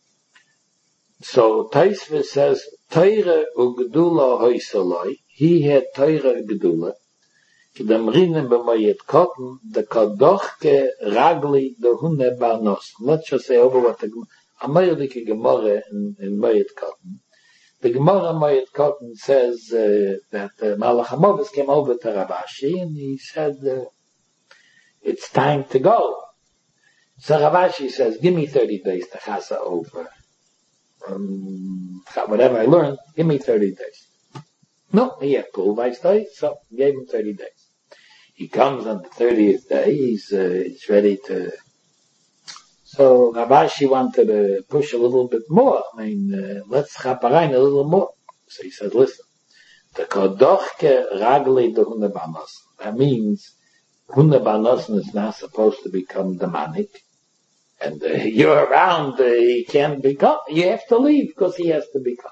So Taisvis says, Teire ugdula hoisaloi. He had Teire ugdula. K'damrinen b'mayet kotten, the kadochke ragli the hune banos. Let's just say over what the Amayadike Gemara in, in Mayet Kotten. The Gemara Mayet Kotten says uh, that uh, Malach HaMovis came over to Rav Ashi and he said, uh, it's time to go. So Rav Ashi says, give me thirty days to chasa over. Um, whatever I learned, give me thirty days. No, he had pulled by days, so gave him thirty days. He comes on the thirtieth day, he's, uh, he's ready to. So Rav Ashi wanted to push a little bit more. I mean, uh, let's chaparain a little more. So he said, listen, the kadochke ragli de hune banos. That means hune banos is not supposed to become demonic. And uh, you're around, uh, he can't become, you have to leave because he has to become.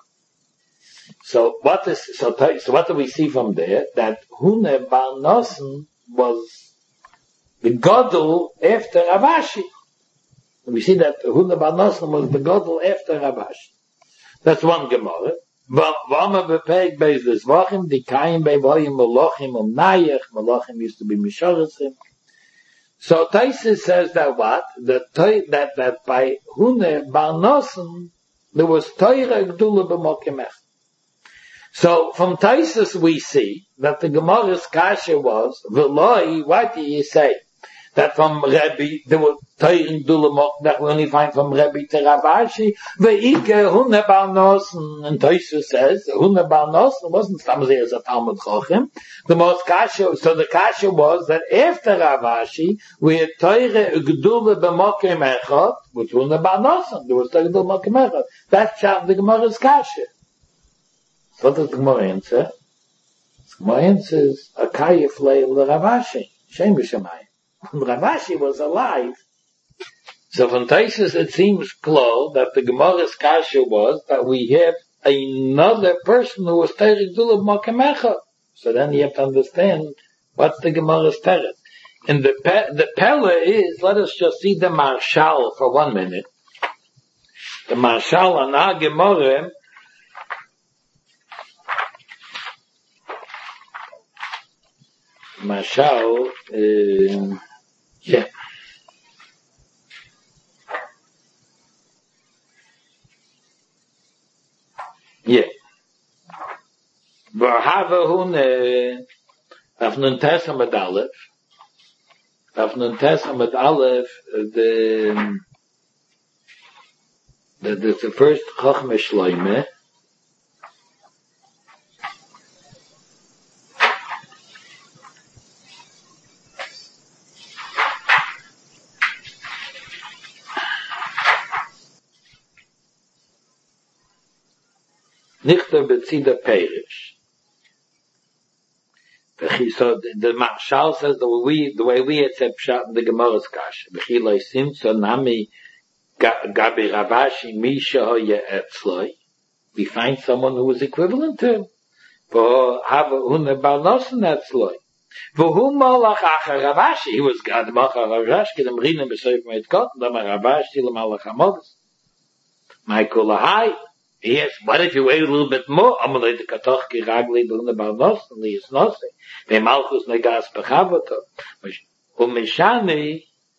So what is, so, so what do we see from there? That hune banos was the godel after Rav Ashi. We see that Hune Bar Nosen was the Godel after Rav Ashi. That's one Gemara. V'ama b'peik beis l'zvachim, dikayim be'voyim melochim um nayach, melochim used to be mishoresim. So Taisus says that what? That, that, that by Hune Bar Nosen, there was Torah Gdula b'Mokim Echad. So from Taisus we see that the Gemara's kasha was, v'loi, what do you say? That from Rebbe, there were Teirin Dulamok, that we only find from Rebbe to Rav Ashi, Ve'ike Hune Bar Nosen, and Toysu says, Hune Bar Nosen wasn't somebody as a Talmud Chochem. The most kasha, so the kasha was that after Rav Ashi, we had Teire Gdula b'Mokim Echad, which Hune Bar Nosen, there was Teire Gdula b'Mokim Echad. That's the Gemara's kasha. So what does the Gemara answer? The Gemara answers, Akayif Le Rav Ashi, Shem B'Shamayim. When Rav Ashi was alive, so from Taisus it seems clear that the Gemara's kasha was that we have another person who was Teirek Dula b'Mokim Echad. So then you have to understand what's the Gemara's Teirek. And the pe- the Pella is, let us just see the Marshal for one minute. The Marshal on our Gemara, Marshal, uh, yeah. Yeah. V'hava hun af nun tes amad aleph. Af nun tes amad aleph, the the the first Chochmah Shloimeh. Nichter betzida perish. So the Marshal says the way we, the way we accept Pshat in the Gemara's Kasha. B'chiloi simso nami gabi Rav Ashi misha hoye etzloi. We find someone who is equivalent to him. For have hune bar nosen etzloi. V'hu malach achar Rav Ashi. He was God malach Rav Ashi. Kedem rinem b'soif meit kot. Dama Rav Ashi le malach hamovis. Michael lahai. Yes, what if you wait a little bit more? Amalei de katochki ragli b'huna barnos, liyis nosi, ve'malchus negas b'chavoto. Umishani,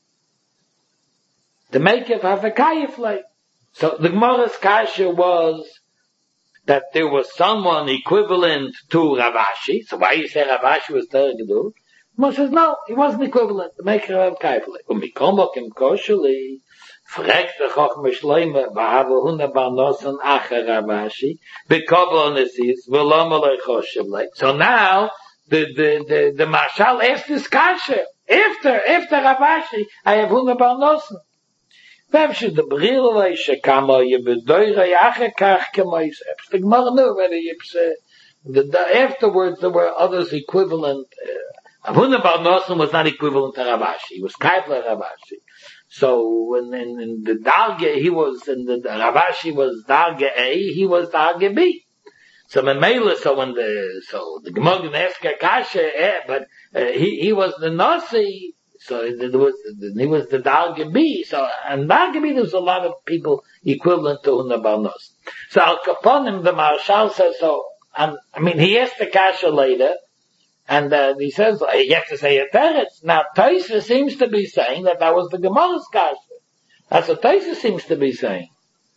the maker of a kayiflei. So the Gemara's kasha was that there was someone equivalent to Ravashi. So why you say Ravashi was Ter Gedul? Moshe says, no, he wasn't equivalent. The maker of kayiflei. Umikomokim kosheli, fragt the Chochmah Shleima, v'havahuna barnosan acher Ravashi, b'kobol nesis, v'lo malei choshev lei. So now, the, the, the, the Marshal asked this kasha, after, after Ravashi, I have huna barnosan. V'evshid the brilei shekamo yebedoirei acher kach kemois. The Gemara knew whether the, afterwards there were others equivalent. Uh, Huna barnosan was not equivalent to Ravashi. He was kayiflei Ravashi. So in, in, in the Darge, he was, in the, the Ravashi was Darge A, he was Darge B. So Memela, so when the, so the Gemara asked Kasha, eh, but uh, he, he was the Nasi, so it was, he was the Darge B. So, and Darge B, there's a lot of people equivalent to Huna Barnos. So Al Kaponim, the Marshal says so, and, I mean, he asked the Kasha later, and uh, he says, you have to say a teretz. Now, Taisa seems to be saying that that was the Gemara's kasha. That's what Taisa seems to be saying.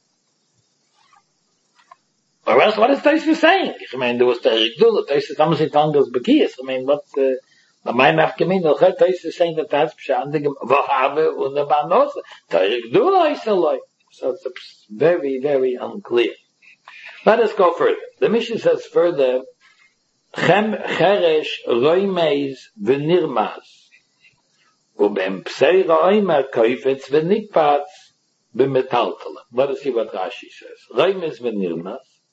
Or else, what is Taisa saying? I mean, there was Terek Dula. Taisa comes in Tangas Bekiyas. I mean, what, uh, the Maim Afkamin, the Taisa is saying that that's Pshan, the Gemara, and the Banos, Terek Dula is a lie. So it's very, very unclear. Let us go further. The Mishnah says further, Chem cheresh roimeis v'nirmas u'bem pseira oimer koifetz v'nikpatz b'metaltalim. Let us see what Rashi says. Roimeis v'nirmas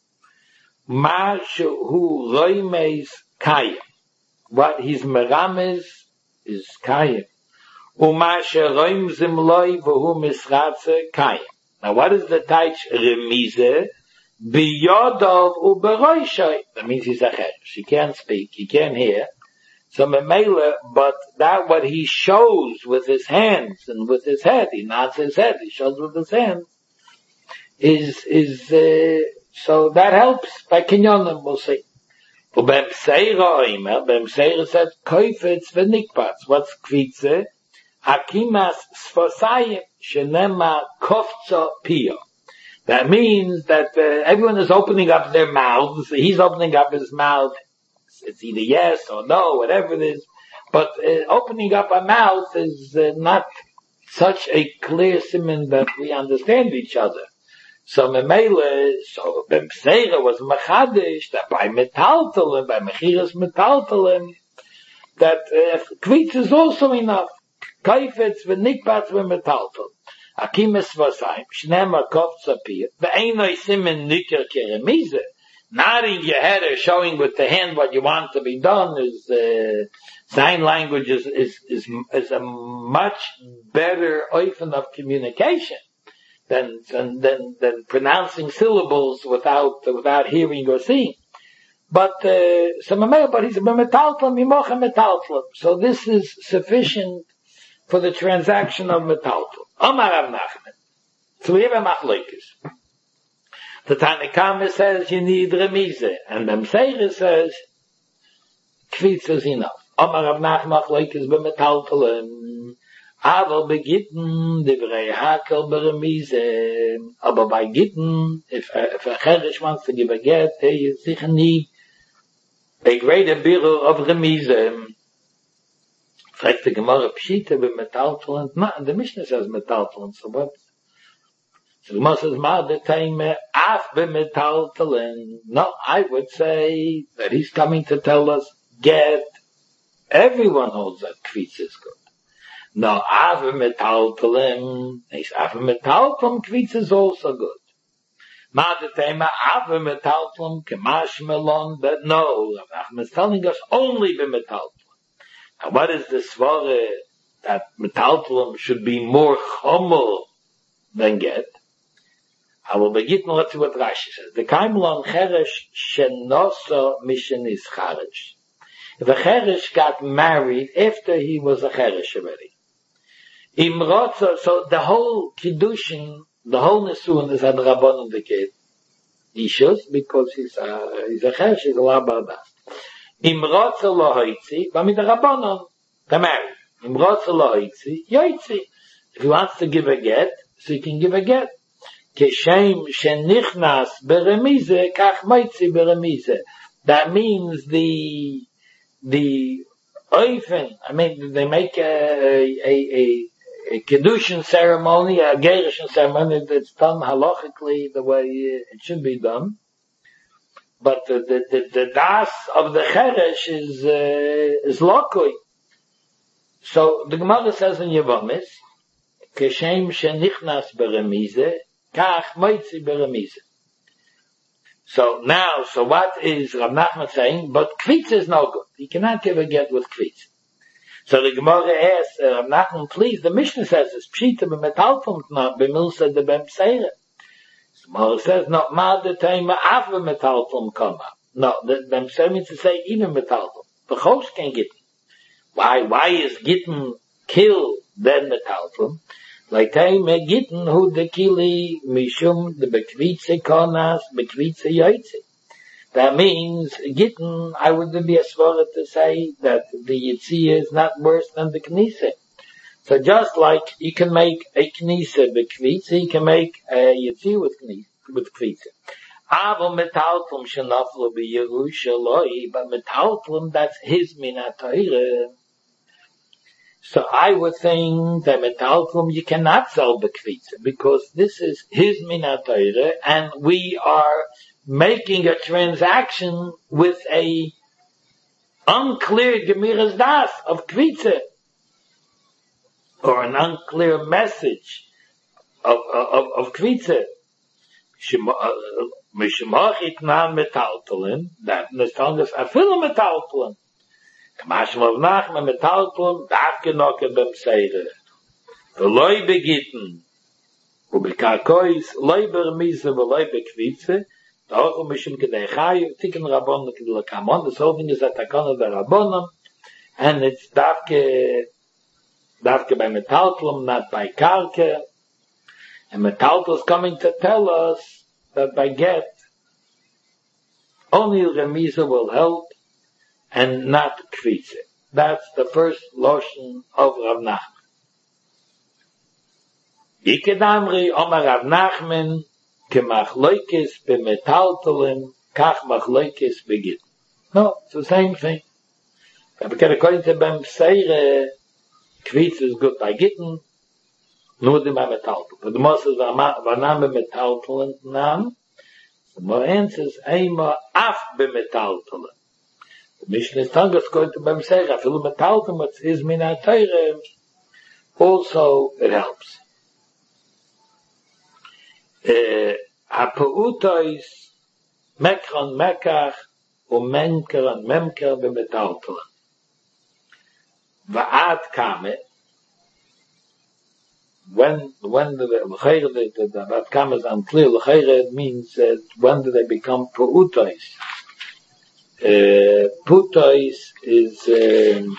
ma shehu roimeis kayim. What his merames is kayim. U'ma sheroim zimloi v'hu misratze kayim. Now what is the taich remize? Biyodov uberoishay. That means he's a cheresh. He can't speak. He can't hear. So memela, but that what he shows with his hands and with his head, he nods his head, he shows with his hands, is, is, uh, so that helps. By kinyonim, we'll see. Ubem seira oimer, Bem seira says, koifetz v'nikpatz. What's kvitze? Hakimas sfosayim, shenema kofzo piyo. That means that uh, everyone is opening up their mouths. He's opening up his mouth. It's either yes or no, whatever it is. But uh, opening up a mouth is uh, not such a clear siman that we understand each other. So Memele, so Bem Seira was machadish that by metaltalim, by mechiras metaltalim, that uh, kvitz is also enough. Kaifetz v'nikpatz v'metaltalim. Akimis vasayim, shnema kofza piyah, ve'enoi simen nikir keremize. Nodding your head or showing with the hand what you want to be done is, uh, sign language is, is, is, is a much better oifen of communication than, than, than, than pronouncing syllables without, without hearing or seeing. But, uh, so but he's a metaltlam, yimocha metaltlam. So this is sufficient for the transaction of metaltlam. Omar Rav Nachman. So we have a machlokes. The Tanakama says you need remize, and the Meseira says kvitz is enough. Omar Rav Nachman machlokes b'metaltalim. Aval begitten divrei hakel beremize. Aber by gitten, if if a cheresh wants to give a get, he sicher need a greater birur of remize. Fragt the Gemara Pshita b'metaltalim. No, the Mishnah says metaltalim. So what? So the Gemara says, Ma de teime af b'metaltalim. No, I would say that he's coming to tell us, get. Everyone holds that kvitz is good. No, af b'metaltalim. He's af b'metaltalim, kvitz is also good. Ma de teime af b'metaltalim kemash melon. But no, Rav is telling us only b'metaltalim. Now what is the svara that metaltalim should be more chomel than get? I will begin, let's see what Rashi says. The kaimlon cheresh shenosa mishen is cheresh. If a cheresh got married after he was a cheresh already. Imrotza, so the whole kiddushin, the whole nesuin is had rabbanon the kid. Ishus, because he's a, he's a chesh, he's a labadas. Im rotze lo hoitzi, but mit the rabbanon, the married. Im rotze lo hoitzi, yoitzi. If he wants to give a get, so he can give a get. Keshem shenichnas beremize, kach moitzi beremize. That means the, the oifen, I mean, they make a, a, a, a Kiddushin ceremony, a Gerishin ceremony that's done halachically the way it should be done. But the, the, the, the das of the Cheresh is, uh, is lokoi. So the Gemara says in Yevomis, Keshem shenichnas beremize, kach moitzi beremize. So now, so what is Rav Nachman saying? But kvitz is no good. He cannot give a get with kvitz. So the Gemara asks, uh, Rav Nachman, please, the Mishnah says, it's pshita b'metaltum not b'milsa de b'mseire. The Gemara says, no, ma de teima af b'metaltum kama. No, the b'mseire means to say even metaltum. The Chos can get him. Why, why is Gittin kill then metaltum? Like teima Gittin hu de kili mishum de bekvitze konas bekvitze yoitze. That means, Gittin, I would be a svara to say that the Yitziyah is not worse than the Knesset. So just like you can make a Knesset b'kvitze, you can make a Yitziyah with Knesset, with Kvitze. Avo metaltum shenaflo b'Yerushaloi, but metaltum, that's his minatayre. So I would think that metaltum you cannot sell b'kvitze, because this is his minatayre, and we are making a transaction with a unclear gemiras das of kvitze, or an unclear message of of of kvitze. Mishmachit nan metaltelen, that the tongue is afil metaltelen. Kamashim of Nachman metaltelen, darke noke b'mseire. V'loi begitten, u'b'karkois, loi bermise, v'loi bekvitze, the whole mission kedei chayu, tikkun rabbanon kedei lakamon. The whole thing is a takana the rabbanon, and it's davke, davke by metaltlum, not by karke. And metaltlum is coming to tell us that by get, only remisa will help, and not kvitze. That's the first lotion of Rav Nachman. Yikedamri Omar Rav Nachman, Kemachloikis b'metaltolim, kach machloikis begit. No, it's the same thing. Because according to Bem Seire, kvitz is good by gitten, nur dem by metaltolim. But the most is vanam b'metaltolim nam, the more answers, eima af b'metaltolim. The Mishnah is telling us, according to Bem Seire, afilu metaltolim, which is minatayre, also it helps. Ha'pa'utois mekron mekach u'menker and memker b'metaltolim. Va'ad kame, when, when the, the, the, the Va'ad kame is unclear, l'chayre means that when do they become pa'utois? Uh, Putois is, um,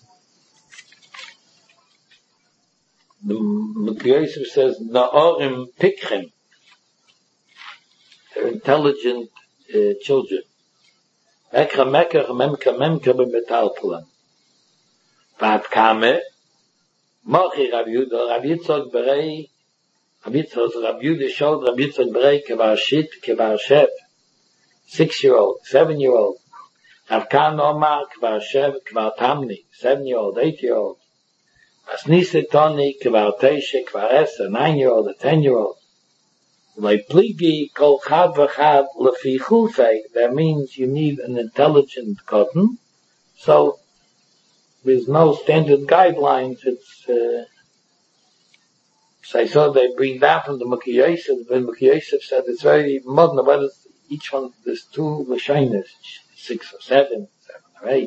the Mekiyosef says, na'orim pikrim. They're intelligent uh, children. Mekra mekra memka memka b'metaltolim. Va'ad kame, mochi Rav Yehuda, Rav Yitzchak berei, Rav Yitzchak, Rav Yehuda showed Rav Yitzchak berei kevar shit, kevar shev, six-year-old, seven-year-old. Rav Kan Omar kevar shev, kevar tamni, seven-year-old, eight-year-old. As nise toni kevar teishe, kevar eser, nine-year-old, a ten-year-old. Like pligi kol chad v'chad lefi chufei, that means you need an intelligent cotton. So there's no standard guidelines. It's uh, so I saw they bring down from the Mekiyosef. The Mekiyosef said it's very modern. What is each one? There's two lashonos, six or seven, seven or eight.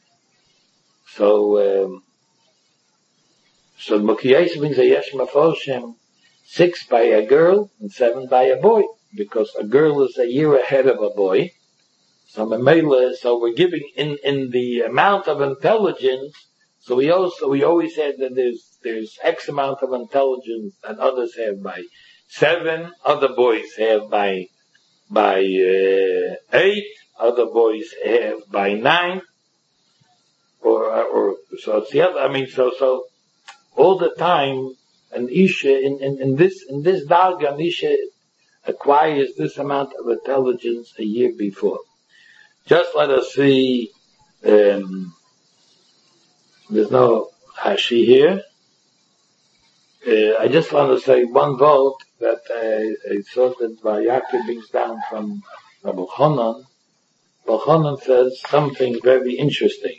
So um, so the Mekiyosef brings a yesh mafoshim. Six by a girl and seven by a boy, because a girl is a year ahead of a boy. So so we're giving in, in the amount of intelligence. So we also, we always said that there's, there's X amount of intelligence that others have by seven, other boys have by, by uh, eight, other boys have by nine, or or so it's the other. I mean, so so all the time, an isha in, in, in this in this darga, an isha acquires this amount of intelligence a year before. Just let us see. Um, there's no hashi here. Uh, I just want to say one vote that uh, I saw that Vayaki brings down from Rabbi Chanan. Rabbi Chanan says something very interesting.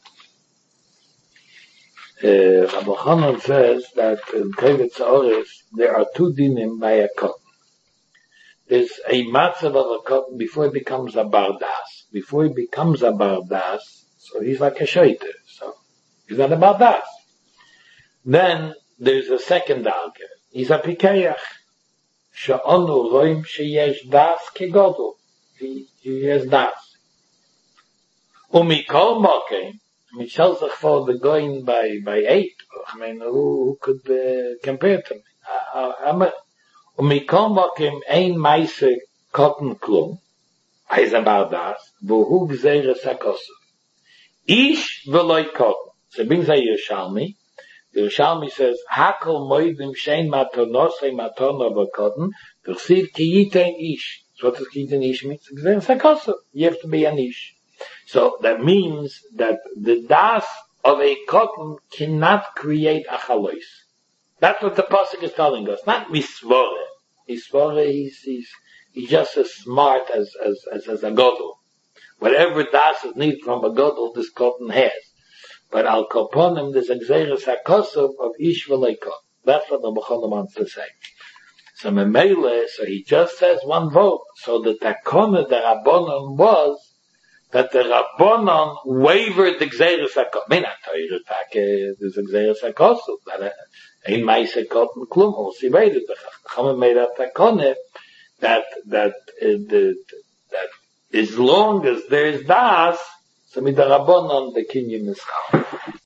Uh, Rabbi Chanan says that in Tevet Za'oris there are two dinim by a cotton. There's a matzav of a cotton before it becomes a bardas. Before it becomes a bardas, so he's like a shaiter. So he's not a bardas. Then there's a second darga. He's a pikeach. She'onu roim sheyesh das kegodol. He, he has das. Umikol mokem. I mean, shall sich for the going by, by eight. I mean, who, who could uh, compare to me? Umikol mokem ein meise cotton klum. He's about das. Vuhu gzeire sakosu. Ish veloy cotton. So it brings a Yerushalmi. The Yerushalmi says, Hakol moidim shein matonosei matono v'kodin, v'chsiv ki yitein ish. So what does ki yitein ish mean? You have to be an ish. So that means that the das of a cotton cannot create a chalois. That's what the pasuk is telling us. Not misvore. Misvore, he's, he's, he's just as smart as, as, as, as a godel. Whatever das is needed from a godel, this cotton has. But al koponim, there's a gzeres hakosov of ish v'leikot. That's what the Bechol wants to say. So memele, so he just says one vote. So the takona, the Rabbonon was that the Rabbonon wavered the gzeres hakosov. May not tell you the fact, there's a gzeres hakosov. That ain't meise cotton klum. Or she made it. The Chachamim made a takona that, that, uh, the, that as long as there's das, so mit der Rabbonon, the kinyan is chal.